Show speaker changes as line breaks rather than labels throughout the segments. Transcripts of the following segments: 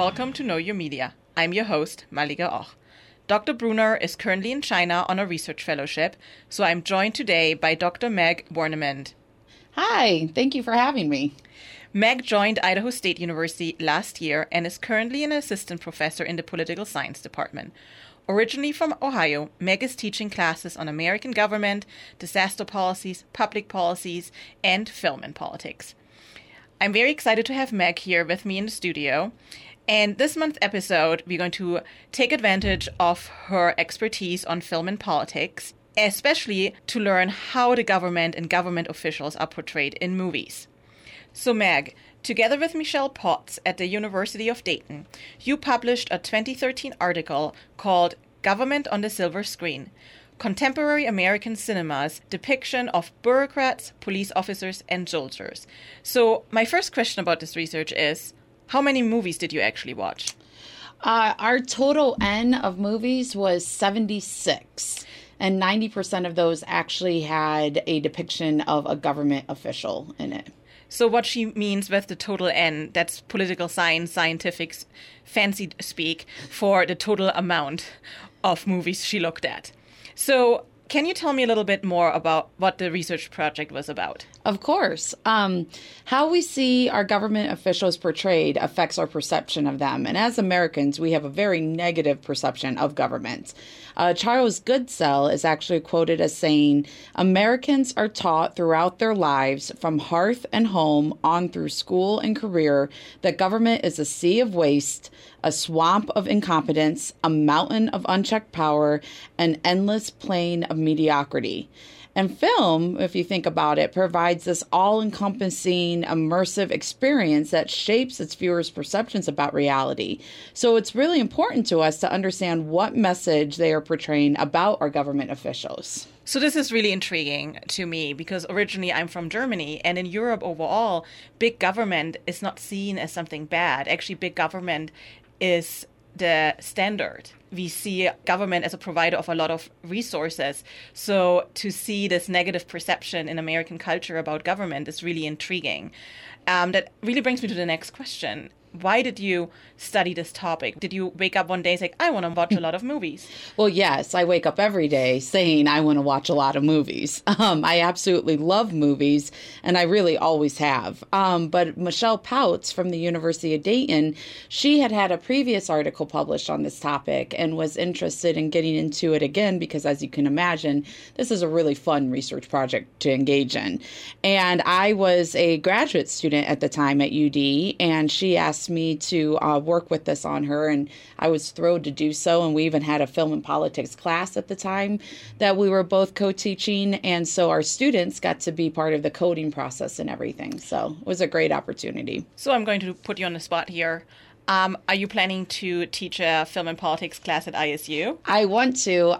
welcome to Know Your Media. I'm your host, Malika Och. Dr. Brunner is currently in China on a research fellowship, so I'm joined today by Dr. Meg Bornemund.
Hi, thank you for having me.
Meg joined Idaho State University last year and is currently an assistant professor in the political science department. Originally from Ohio, Meg is teaching classes on American government, disaster policies, public policies, and film and politics. I'm very excited to have Meg here with me in the studio. And this month's episode, we're going to take advantage of her expertise on film and politics, especially to learn how the government and government officials are portrayed in movies. So Meg, together with Michelle Potts at the University of Dayton, you published a 2013 article called Government on the Silver Screen: Contemporary American Cinema's Depiction of Bureaucrats, Police Officers, and Soldiers. So my first question about this research is, how many movies did you actually watch?
Our total N of movies was 76, and 90% of those actually had a depiction of a government official in it.
So what she means with the total N, that's political science, scientific fancy speak for the total amount of movies she looked at. So can you tell me a little bit more about what the research project was about?
Of course. How we see our government officials portrayed affects our perception of them. And as Americans, we have a very negative perception of government. Charles Goodsell is actually quoted as saying, "Americans are taught throughout their lives, from hearth and home on through school and career, that government is a sea of waste, a swamp of incompetence, a mountain of unchecked power, an endless plain of mediocrity." And film, if you think about it, provides this all-encompassing, immersive experience that shapes its viewers' perceptions about reality. So it's really important to us to understand what message they are portraying about our government officials.
So this is really intriguing to me because originally I'm from Germany, and in Europe overall, big government is not seen as something bad. Actually, big government is the standard. We see government as a provider of a lot of resources. So to see this negative perception in American culture about government is really intriguing. That really brings me to the next question. Why did you study this topic? Did you wake up one day and say, I want to watch a lot of movies?
Well, yes, I wake up every day saying I want to watch a lot of movies. I absolutely love movies, and I really always have. But Michelle Potts from the University of Dayton, she had a previous article published on this topic and was interested in getting into it again because, as you can imagine, this is a really fun research project to engage in. And I was a graduate student at the time at UD, and she asked me to work with this on her, and I was thrilled to do so. And we even had a film and politics class at the time that we were both co-teaching, and so our students got to be part of the coding process and everything. So it was a great opportunity.
So I'm going to put you on the spot here. Are you planning to teach a film and politics class at ISU?
I want to.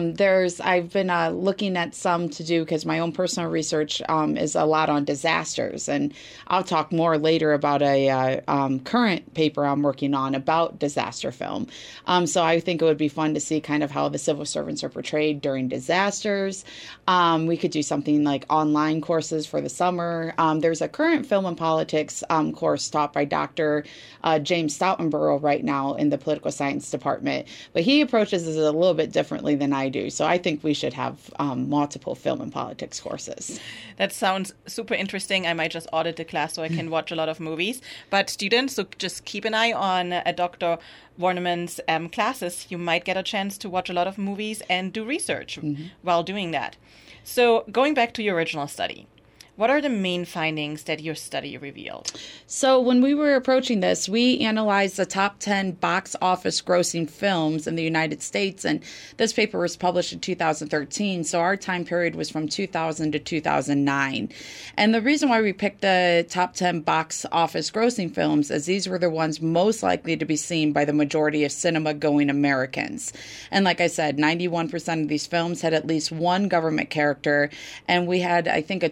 I've been looking at some to do because my own personal research is a lot on disasters, and I'll talk more later about a current paper I'm working on about disaster film. So I think it would be fun to see kind of how the civil servants are portrayed during disasters. We could do something like online courses for the summer. There's a current film and politics course taught by Dr. James Stoutenborough right now in the political science department, but he approaches it a little bit differently than I do. So I think we should have multiple film and politics courses.
That sounds super interesting. I might just audit the class so I can watch a lot of movies. But students, so just keep an eye on Dr. Bornemund's classes. You might get a chance to watch a lot of movies and do research while doing that. So going back to your original study, what are the main findings that your study revealed?
So when we were approaching this, we analyzed the top 10 box office grossing films in the United States, and this paper was published in 2013, so our time period was from 2000 to 2009. And the reason why we picked the top 10 box office grossing films is these were the ones most likely to be seen by the majority of cinema-going Americans. And like I said, 91% of these films had at least one government character, and we had, I think, a total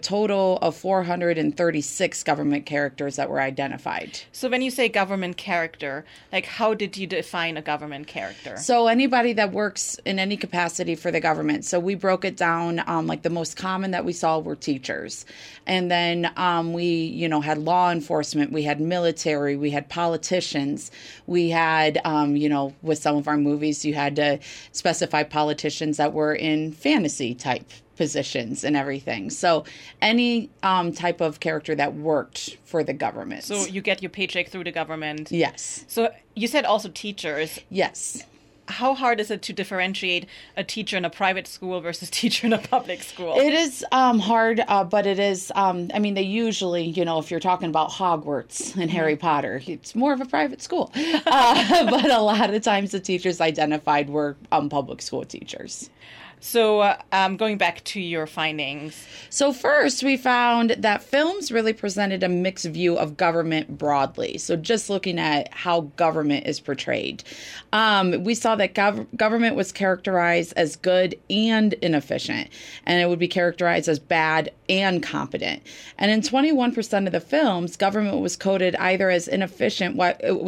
total of 436 government characters that were identified.
So when you say government character, like how did you define a government character?
So anybody that works in any capacity for the government. So we broke it down, like the most common that we saw were teachers. And then we, had law enforcement, we had military, we had politicians, we had, with some of our movies, you had to specify politicians that were in fantasy type positions and everything. So any type of character that worked for the government.
So you get your paycheck through the government.
Yes.
So you said also teachers.
Yes.
How hard is it to differentiate a teacher in a private school versus teacher in a public school?
It is hard, but it is, they usually, if you're talking about Hogwarts and Harry Potter, it's more of a private school. But a lot of times the teachers identified were public school teachers.
So going back to your findings.
So first, we found that films really presented a mixed view of government broadly. So just looking at how government is portrayed. We saw that government was characterized as good and inefficient, and it would be characterized as bad and competent. And in 21% of the films, government was coded either as inefficient, while in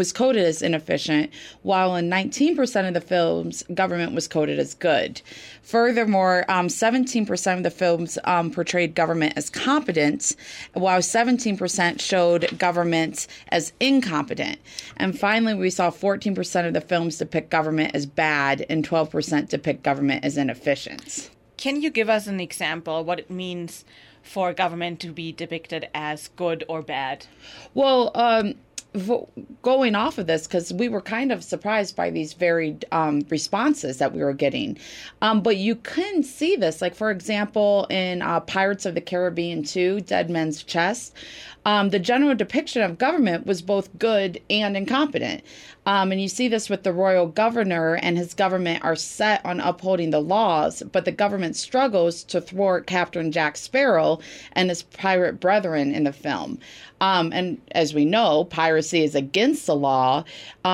19% of the films, government was coded as good. Furthermore, 17% of the films portrayed government as competent, while 17% showed government as incompetent. And finally, we saw 14% of the films depict government as bad and 12% depict government as inefficient.
Can you give us an example what it means for government to be depicted as good or bad?
Well, going off of this, because we were kind of surprised by these varied responses that we were getting. But you can see this, like, for example, in Pirates of the Caribbean 2, Dead Men's Chest, the general depiction of government was both good and incompetent. And you see this with the royal governor and his government are set on upholding the laws, but the government struggles to thwart Captain Jack Sparrow and his pirate brethren in the film. And as we know, piracy is against the law.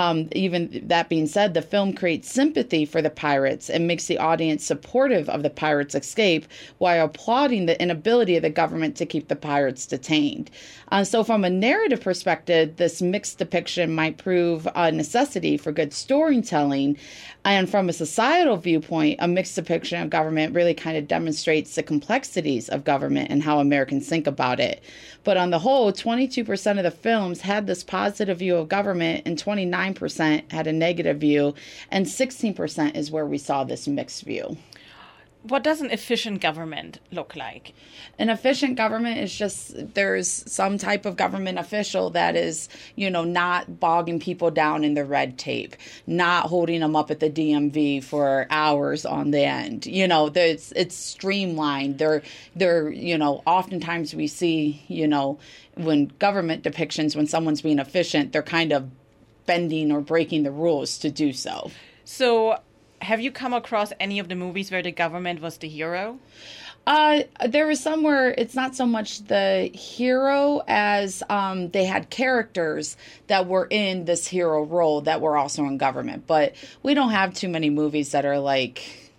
Even that being said, the film creates sympathy for the pirates and makes the audience supportive of the pirates' escape while applauding the inability of the government to keep the pirates detained. So from a narrative perspective, this mixed depiction might prove a necessity for good storytelling. And from a societal viewpoint, a mixed depiction of government really kind of demonstrates the complexities of government and how Americans think about it. But on the whole, 22% of the films had this positive view of government and 29% had a negative view, and 16% is where we saw this mixed view.
What does an efficient government look like?
An efficient government is just, there's some type of government official that is, not bogging people down in the red tape, not holding them up at the DMV for hours on the end. It's streamlined. They're oftentimes we see, when government depictions, when someone's being efficient, they're kind of bending or breaking the rules to do so.
So, have you come across any of the movies where the government was the hero?
There was some where it's not so much the hero as they had characters that were in this hero role that were also in government. But we don't have too many movies that are like,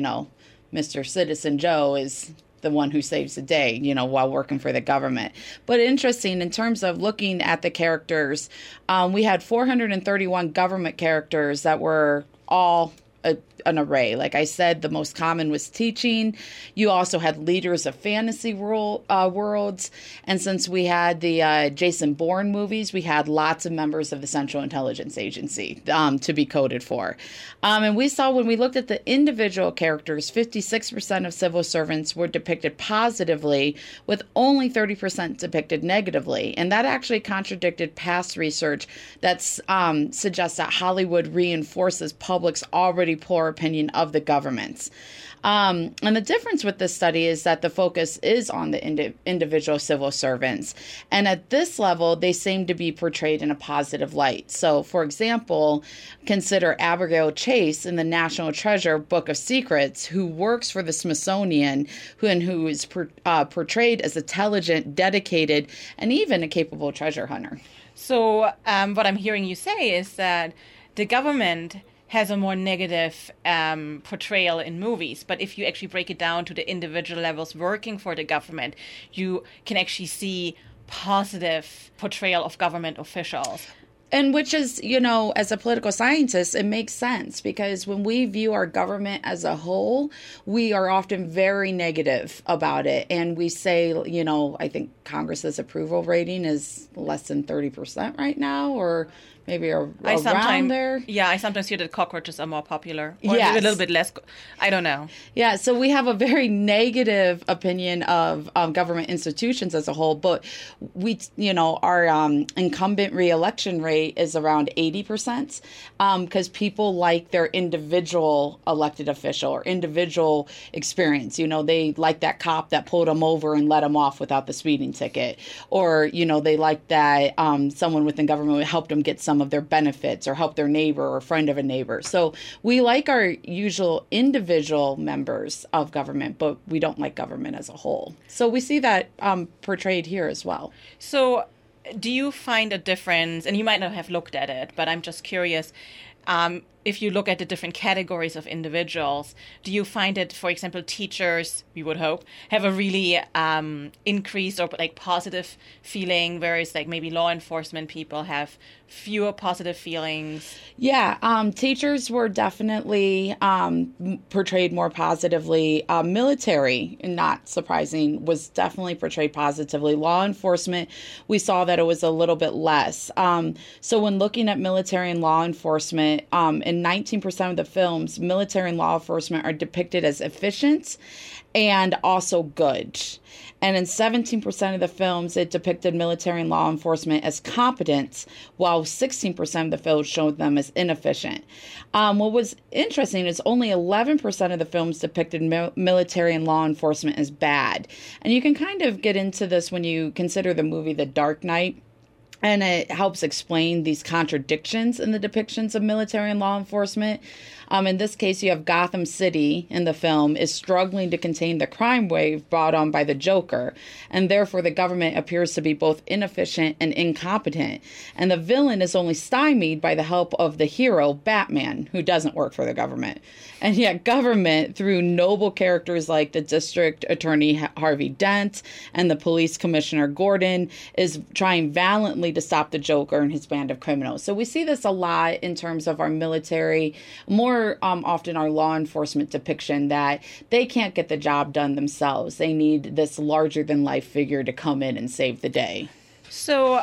Mr. Citizen Joe is the one who saves the day, while working for the government. But interesting, in terms of looking at the characters, we had 431 government characters that were all an array. Like I said, the most common was teaching. You also had leaders of fantasy worlds. And since we had the Jason Bourne movies, we had lots of members of the Central Intelligence Agency to be coded for. And we saw when we looked at the individual characters, 56% of civil servants were depicted positively, with only 30% depicted negatively. And that actually contradicted past research that suggests that Hollywood reinforces public's already poor opinion of the governments. And the difference with this study is that the focus is on the individual civil servants. And at this level, they seem to be portrayed in a positive light. So, for example, consider Abigail Chase in the National Treasure Book of Secrets, who works for the Smithsonian, who is portrayed as intelligent, dedicated, and even a capable treasure hunter.
So what I'm hearing you say is that the government has a more negative portrayal in movies. But if you actually break it down to the individual levels working for the government, you can actually see positive portrayal of government officials.
And which is, as a political scientist, it makes sense because when we view our government as a whole, we are often very negative about it. And we say, I think Congress's approval rating is less than 30% right now, or maybe around there.
Yeah, I sometimes hear that cockroaches are more popular. Or
Yes.
maybe a little bit less. I don't know.
Yeah, so we have a very negative opinion of government institutions as a whole, but our incumbent reelection rate is around 80% because people like their individual elected official or individual experience. They like that cop that pulled them over and let them off without the speeding ticket, or they like that someone within government helped them get some of their benefits or help their neighbor or friend of a neighbor. So we like our usual individual members of government, but we don't like government as a whole. So we see that portrayed here as well.
So do you find a difference, and you might not have looked at it, but I'm just curious, if you look at the different categories of individuals, do you find that, for example, teachers, we would hope, have a really increased or positive feeling, whereas maybe law enforcement people have fewer positive feelings?
Yeah, teachers were definitely portrayed more positively. Military, not surprising, was definitely portrayed positively. Law enforcement, we saw that it was a little bit less. So when looking at military and law enforcement, in 19% of the films, military and law enforcement are depicted as efficient and also good. And in 17% of the films, it depicted military and law enforcement as competent, while 16% of the films showed them as inefficient. What was interesting is only 11% of the films depicted military and law enforcement as bad. And you can kind of get into this when you consider the movie The Dark Knight. And it helps explain these contradictions in the depictions of military and law enforcement. In this case, you have Gotham City in the film is struggling to contain the crime wave brought on by the Joker. And therefore, the government appears to be both inefficient and incompetent. And the villain is only stymied by the help of the hero, Batman, who doesn't work for the government. And yet government, through noble characters like the district attorney Harvey Dent and the police commissioner Gordon, is trying valiantly to stop the Joker and his band of criminals. So we see this a lot in terms of our military, more often our law enforcement depiction that they can't get the job done themselves. They need this larger than life figure to come in and save the day.
So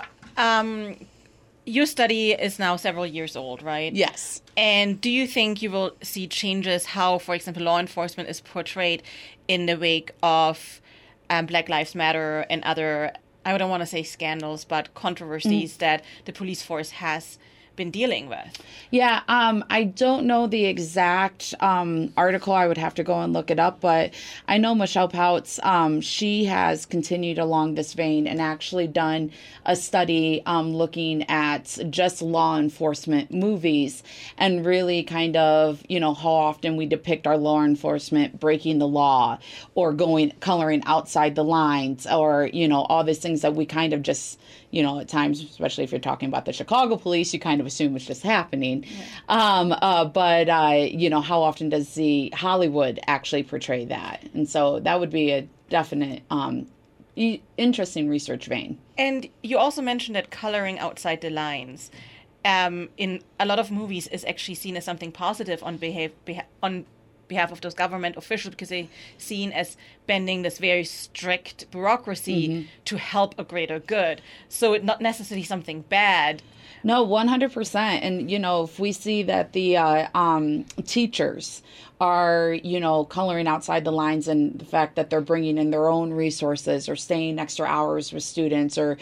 your study is now several years old, right?
Yes.
And do you think you will see changes how, for example, law enforcement is portrayed in the wake of Black Lives Matter and other, I don't want to say scandals, but controversies that the police force has been dealing with?
Yeah, I don't know the exact article. I would have to go and look it up, but I know Michelle Pouts, she has continued along this vein and actually done a study looking at just law enforcement movies and really kind of, how often we depict our law enforcement breaking the law or coloring outside the lines or, all these things that we kind of just, at times, especially if you're talking about the Chicago police, you kind of assume it's just happening. Yeah. But how often does the Hollywood actually portray that? And so that would be a definite interesting research vein.
And you also mentioned that coloring outside the lines in a lot of movies is actually seen as something positive on behalf of those government officials because they're seen as bending this very strict bureaucracy to help a greater good. So it's not necessarily something bad.
No, 100%. And, if we see that the teachers are, coloring outside the lines and the fact that they're bringing in their own resources or staying extra hours with students or,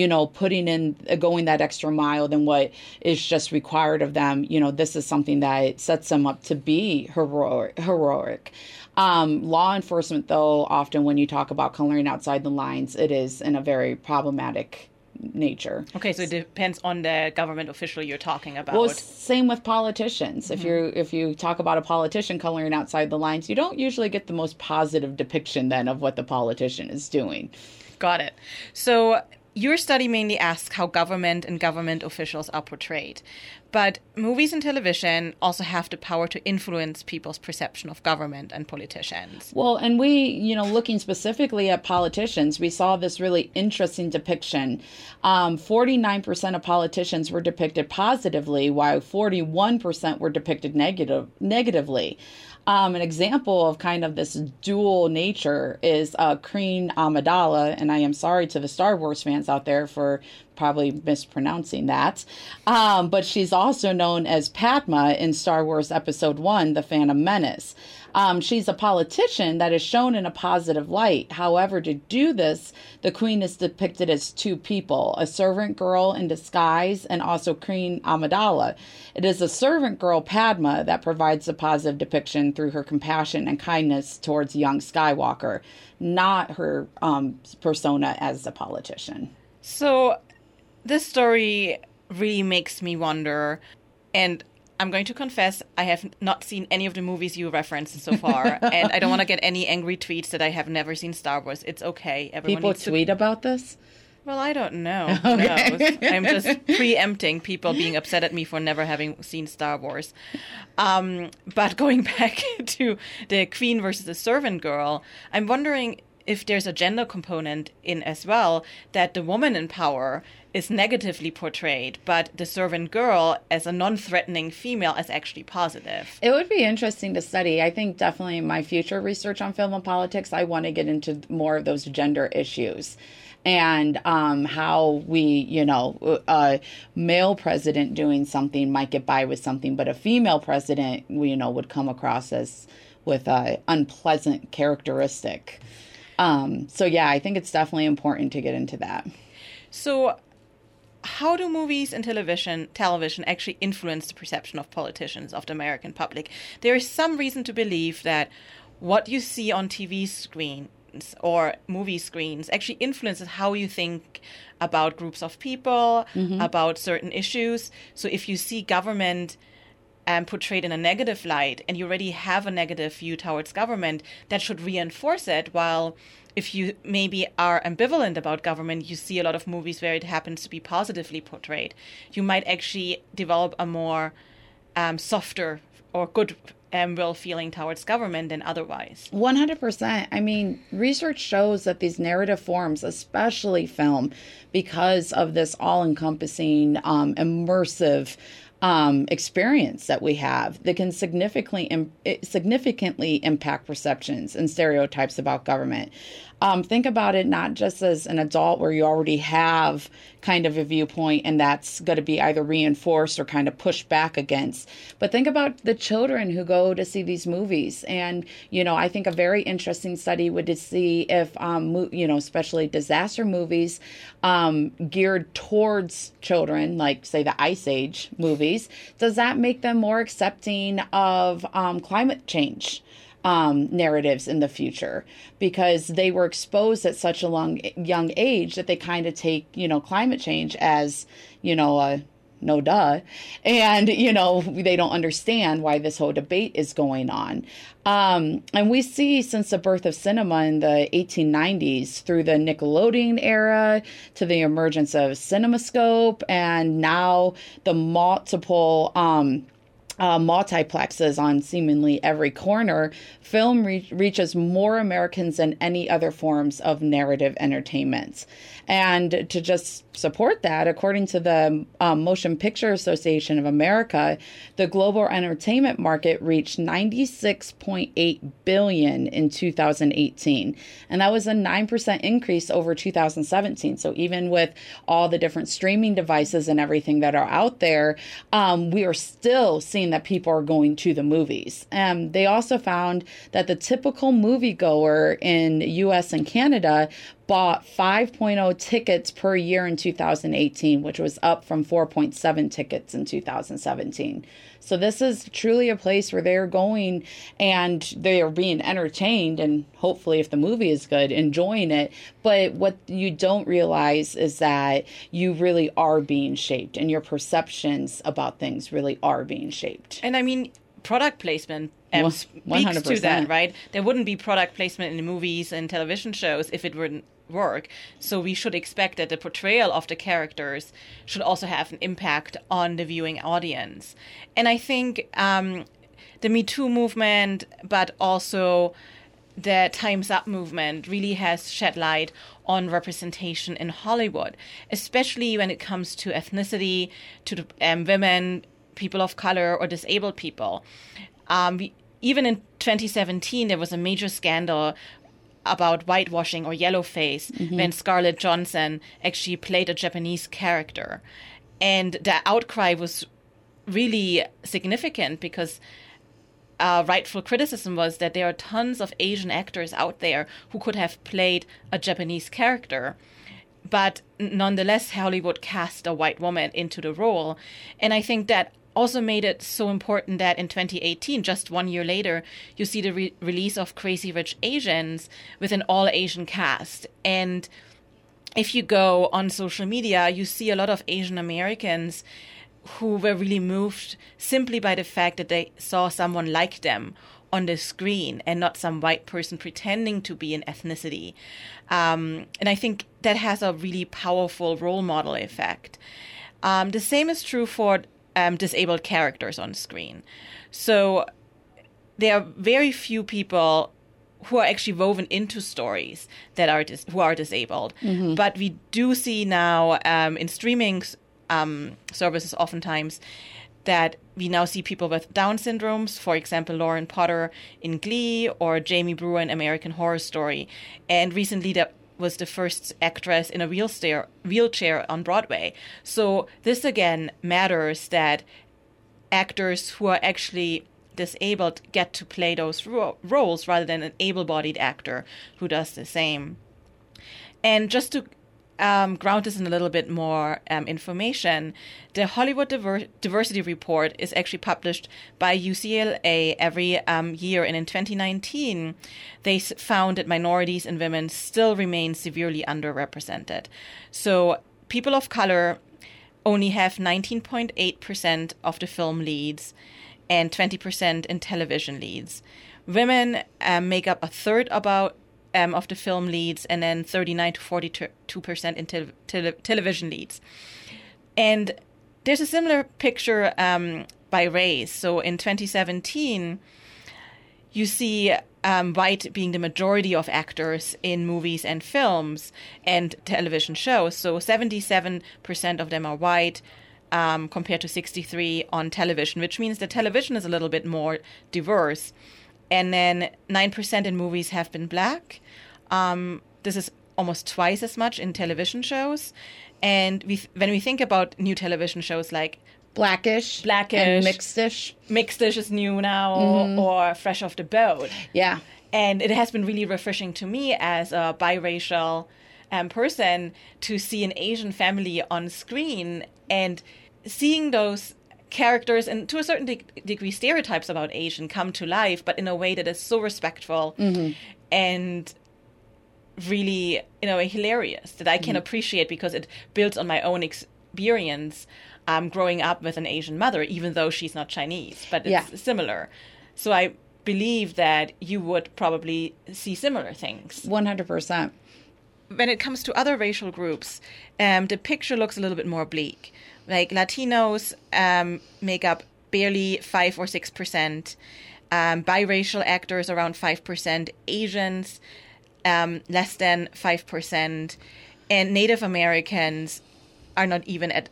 going that extra mile than what is just required of them, this is something that sets them up to be heroic. Law enforcement, though, often when you talk about coloring outside the lines, it is in a very problematic nature.
Okay, so it depends on the government official you're talking about.
Well, same with politicians. If you talk about a politician coloring outside the lines, you don't usually get the most positive depiction then of what the politician is doing.
Got it. So your study mainly asks how government and government officials are portrayed. But movies and television also have the power to influence people's perception of government and politicians.
Well, and we, looking specifically at politicians, we saw this really interesting depiction. 49% of politicians were depicted positively, while 41% were depicted negatively. An example of kind of this dual nature is Queen Amidala, and I am sorry to the Star Wars fans out there for probably mispronouncing that, but she's also known as Padma in Star Wars Episode 1, The Phantom Menace. She's a politician that is shown in a positive light. However, to do this, the queen is depicted as two people, a servant girl in disguise and also Queen Amidala. It is a servant girl, Padma, that provides a positive depiction through her compassion and kindness towards young Skywalker, not her persona as a politician.
So this story really makes me wonder, and I'm going to confess, I have not seen any of the movies you referenced so far, and I don't want to get any angry tweets that I have never seen Star Wars. It's okay. Everyone
People tweet about this?
Well, I don't know. Who knows? I'm just preempting people being upset at me for never having seen Star Wars. But going back to the queen versus the servant girl, I'm wondering if there's a gender component in as well, that the woman in power is negatively portrayed, but the servant girl as a non-threatening female is actually positive.
It would be interesting to study. I think definitely in my future research on film and politics, I want to get into more of those gender issues and how we, a male president doing something might get by with something, but a female president, would come across as with an unpleasant characteristic. So yeah, I think it's definitely important to get into that.
So how do movies and television actually influence the perception of politicians, of the American public? There is some reason to believe that what you see on TV screens or movie screens actually influences how you think about groups of people, about certain issues. So if you see government portrayed in a negative light, and you already have a negative view towards government, that should reinforce it. While if you maybe are ambivalent about government, you see a lot of movies where it happens to be positively portrayed. You might actually develop a more softer or good will feeling towards government than otherwise.
100%. I mean, research shows that these narrative forms, especially film, because of this all-encompassing, immersive experience that we have, that can significantly impact perceptions and stereotypes about government. Think about it not just as an adult where you already have kind of a viewpoint and that's going to be either reinforced or kind of pushed back against, but think about the children who go to see these movies. And, I think a very interesting study would to see if, especially disaster movies geared towards children, like say the Ice Age movies, does that make them more accepting of climate change narratives in the future, because they were exposed at such a young age that they kind of take, climate change as, no duh. And, they don't understand why this whole debate is going on. And we see since the birth of cinema in the 1890s through the Nickelodeon era to the emergence of CinemaScope and now the multiple multiplexes on seemingly every corner, film reaches more Americans than any other forms of narrative entertainment. And to just support that, according to the Motion Picture Association of America, the global entertainment market reached $96.8 billion in 2018. And that was a 9% increase over 2017. So even with all the different streaming devices and everything that are out there, we are still seeing that people are going to the movies. They also found that the typical moviegoer in the U.S. and Canada bought 5.0 tickets per year in 2018, which was up from 4.7 tickets in 2017. So this is truly a place where they're going and they are being entertained and hopefully, if the movie is good, enjoying it. But what you don't realize is that you really are being shaped and your perceptions about things really are being shaped.
And I mean, product placement speaks
100%.
to that, right? There wouldn't be product placement in the movies and television shows if it work. So we should expect that the portrayal of the characters should also have an impact on the viewing audience. And I think the Me Too movement, but also the Time's Up movement really has shed light on representation in Hollywood, especially when it comes to ethnicity, to women, people of color, or disabled people. Even in 2017, there was a major scandal about whitewashing or yellowface when Scarlett Johansson actually played a Japanese character. And the outcry was really significant because rightful criticism was that there are tons of Asian actors out there who could have played a Japanese character. But nonetheless, Hollywood cast a white woman into the role. And I think that also made it so important that in 2018, just 1 year later, you see the release of Crazy Rich Asians with an all-Asian cast. And if you go on social media, you see a lot of Asian Americans who were really moved simply by the fact that they saw someone like them on the screen and not some white person pretending to be an ethnicity. And I think that has a really powerful role model effect. The same is true for disabled characters on screen. So there are very few people who are actually woven into stories that are who are disabled. But we do see now in streaming services oftentimes that we now see people with Down syndromes, for example, Lauren Potter in Glee or Jamie Brewer in American Horror Story. And recently there was the first actress in a wheelchair on Broadway. So this again matters, that actors who are actually disabled get to play those roles rather than an able-bodied actor who does the same. And just to ground this in a little bit more information, the Hollywood Diversity Report is actually published by UCLA every year. And in 2019, they found that minorities and women still remain severely underrepresented. So people of color only have 19.8% of the film leads and 20% in television leads. Women make up a third of the film leads, and then 39 to 42% in television leads. And there's a similar picture by race. So in 2017, you see white being the majority of actors in movies and films and television shows. So 77% of them are white, compared to 63% on television, which means that television is a little bit more diverse. And then 9% in movies have been black. This is almost twice as much in television shows. And when we think about new television shows like
Blackish and Mixed-ish.
Mixed-ish is new now, or Fresh Off the Boat.
Yeah.
And it has been really refreshing to me as a biracial person to see an Asian family on screen, and seeing those characters and to a certain degree stereotypes about Asian come to life, but in a way that is so respectful and really, in a way, hilarious, that I can appreciate because it builds on my own experience growing up with an Asian mother, even though she's not Chinese, but it's similar. So I believe that you would probably see similar things.
100%.
When it comes to other racial groups, the picture looks a little bit more bleak. Like Latinos make up barely 5 or 6%, biracial actors around 5%, Asians less than 5%, and Native Americans are not even at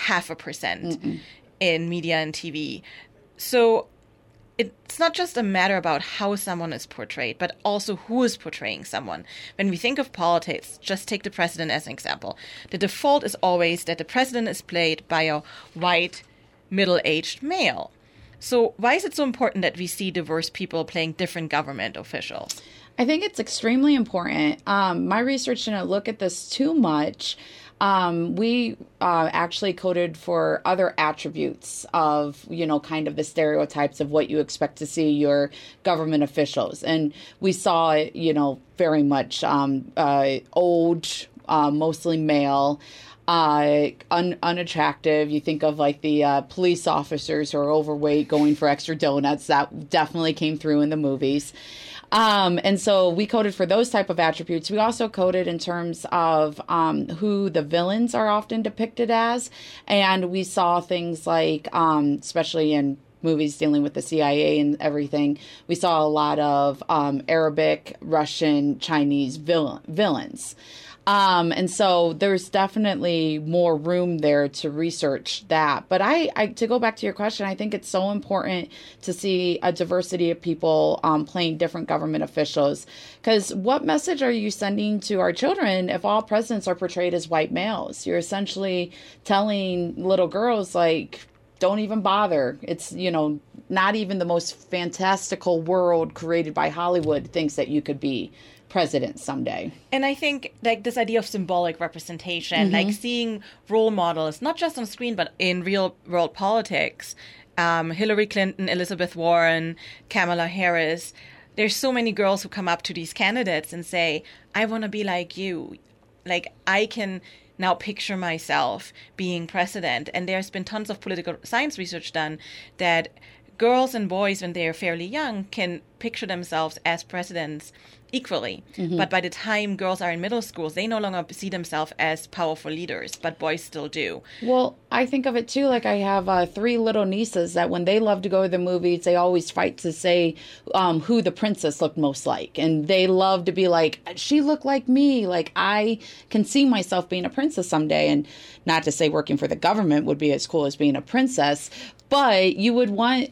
0.5% in media and TV. So it's not just a matter about how someone is portrayed, but also who is portraying someone. When we think of politics, just take the president as an example. The default is always that the president is played by a white, middle-aged male. So why is it so important that we see diverse people playing different government officials?
I think it's extremely important. My research didn't look at this too much. We actually coded for other attributes of, kind of the stereotypes of what you expect to see your government officials. And we saw, very much old, mostly male, unattractive. You think of like the police officers who are overweight going for extra donuts. That definitely came through in the movies. And so we coded for those type of attributes. We also coded in terms of who the villains are often depicted as. And we saw things like, especially in movies dealing with the CIA and everything, we saw a lot of Arabic, Russian, Chinese villains. And so there's definitely more room there to research that. But I to go back to your question, I think it's so important to see a diversity of people playing different government officials. Because what message are you sending to our children if all presidents are portrayed as white males? You're essentially telling little girls, like, don't even bother. It's, not even the most fantastical world created by Hollywood thinks that you could be president someday.
And I think like this idea of symbolic representation, like seeing role models, not just on screen, but in real world politics, Hillary Clinton, Elizabeth Warren, Kamala Harris, there's so many girls who come up to these candidates and say, I want to be like you. Like, I can now picture myself being president. And there's been tons of political science research done that girls and boys, when they're fairly young, can picture themselves as presidents equally. But by the time girls are in middle schools, they no longer see themselves as powerful leaders, but boys still do.
Well, I think of it too, like I have 3 little nieces that when they love to go to the movies, they always fight to say who the princess looked most like. And they love to be like, she looked like me. Like, I can see myself being a princess someday. And not to say working for the government would be as cool as being a princess, but you would want,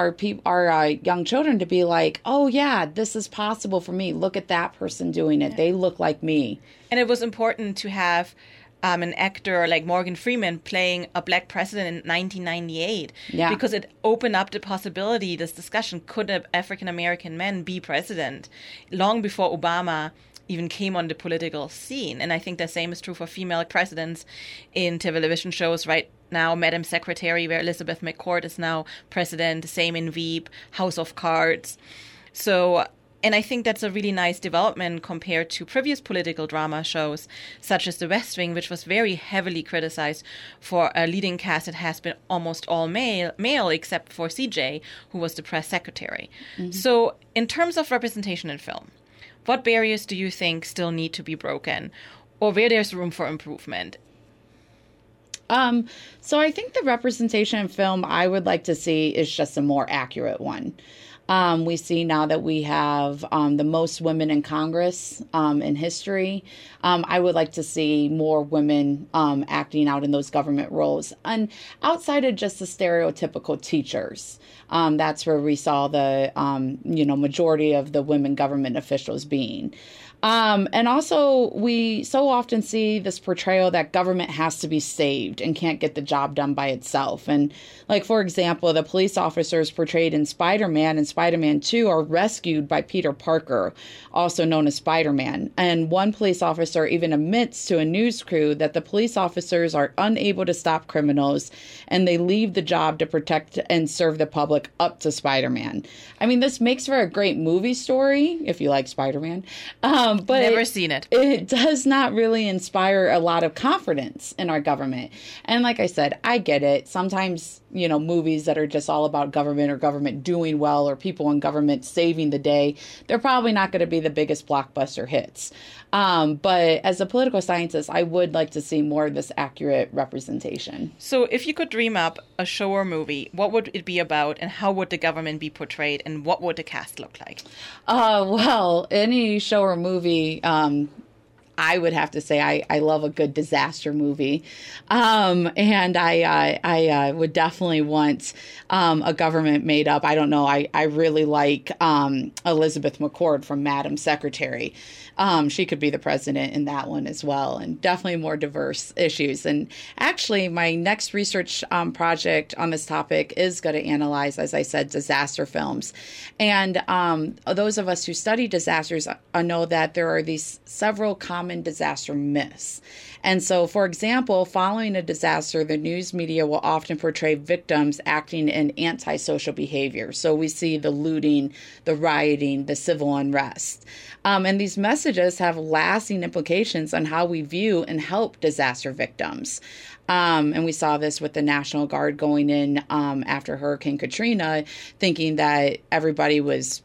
our young children to be like, oh, yeah, this is possible for me. Look at that person doing it. Yeah. They look like me.
And it was important to have an actor like Morgan Freeman playing a black president in 1998 because it opened up the possibility, this discussion, could African-American men be president long before Obama even came on the political scene. And I think the same is true for female presidents in television shows right now. Madam Secretary, where Elizabeth McCord is now president, the same in Veep, House of Cards. So, and I think that's a really nice development compared to previous political drama shows, such as The West Wing, which was very heavily criticized for a leading cast that has been almost all male except for CJ, who was the press secretary. So in terms of representation in film, what barriers do you think still need to be broken, or where there's room for improvement?
So I think the representation in film I would like to see is just a more accurate one. We see now that we have the most women in Congress in history. I would like to see more women acting out in those government roles. And outside of just the stereotypical teachers, that's where we saw the, majority of the women government officials being. And also, we so often see this portrayal that government has to be saved and can't get the job done by itself. And like, for example, the police officers portrayed in Spider-Man and Spider-Man 2 are rescued by Peter Parker, also known as Spider-Man. And one police officer even admits to a news crew that the police officers are unable to stop criminals and they leave the job to protect and serve the public up to Spider-Man. I mean, this makes for a great movie story, if you like Spider-Man. But
never seen it.
It does not really inspire a lot of confidence in our government. And like I said, I get it. Sometimes, movies that are just all about government or government doing well or people in government saving the day, they're probably not going to be the biggest blockbuster hits. But as a political scientist, I would like to see more of this accurate representation.
So if you could dream up a show or movie, what would it be about and how would the government be portrayed and what would the cast look like?
Well, any show or movie, I would have to say I love a good disaster movie. And I would definitely want a government made up. I don't know. I really like Elizabeth McCord from Madam Secretary. She could be the president in that one as well, and definitely more diverse issues. And actually, my next research project on this topic is going to analyze, as I said, disaster films. And those of us who study disasters know that there are these several common disaster myths. And so, for example, following a disaster, the news media will often portray victims acting in antisocial behavior. So we see the looting, the rioting, the civil unrest. And these messages have lasting implications on how we view and help disaster victims. And we saw this with the National Guard going in after Hurricane Katrina, thinking that everybody was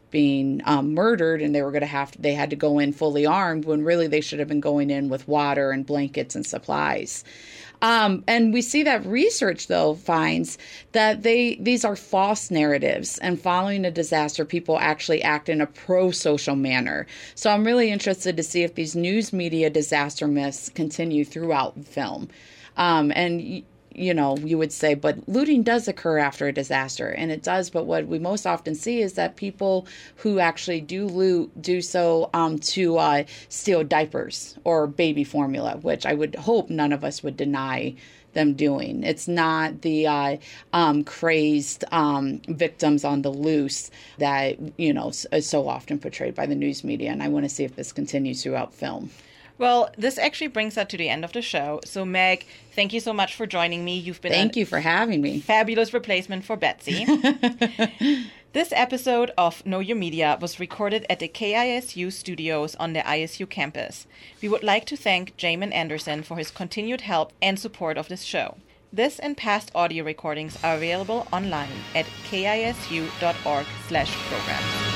being murdered, and they had to go in fully armed, when really they should have been going in with water and blankets and supplies. And we see that research, though, finds that these are false narratives, and following a disaster, people actually act in a pro-social manner. So I'm really interested to see if these news media disaster myths continue throughout the film. And you would say, but looting does occur after a disaster, and it does. But what we most often see is that people who actually do loot do so to steal diapers or baby formula, which I would hope none of us would deny them doing. It's not the crazed victims on the loose that, is so often portrayed by the news media. And I want to see if this continues throughout film.
Well, this actually brings us to the end of the show. So, Meg, thank you so much for joining me. You've been
Thank you for having me.
Fabulous replacement for Betsy. This episode of Know Your Media was recorded at the KISU studios on the ISU campus. We would like to thank Jamin Anderson for his continued help and support of this show. This and past audio recordings are available online at kisu.org/programs.